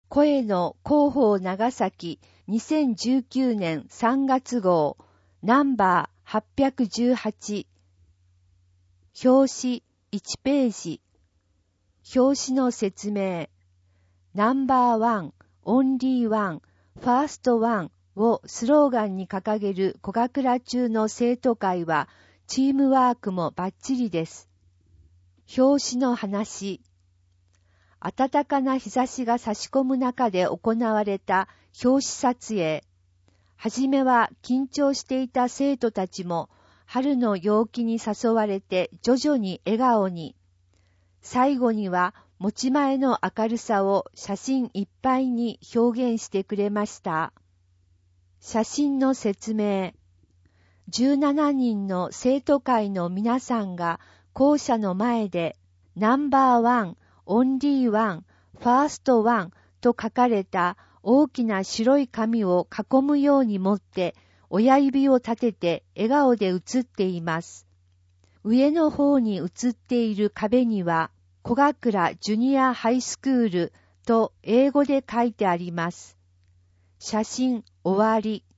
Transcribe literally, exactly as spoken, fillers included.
声の広報長崎にせんじゅうきゅうねんさんがつ号ナンバーはっぴゃくじゅうはち、表紙いちページ、表紙の説明、ナンバーワン、オンリーワン、ファーストワンをスローガンに掲げる小倉中の生徒会はチームワークもバッチリです。表紙の話、暖かな日差しが差し込む中で行われた表紙撮影。はじめは緊張していた生徒たちも春の陽気に誘われて徐々に笑顔に。最後には持ち前の明るさを写真いっぱいに表現してくれました。写真の説明。じゅうななにんの生徒会の皆さんが校舎の前でナンバーワン、オンリーワン、ファーストワンと書かれた大きな白い紙を囲むように持って親指を立てて笑顔で写っています。上の方に写っている壁には小倉ジュニアハイスクールと英語で書いてあります。写真終わり。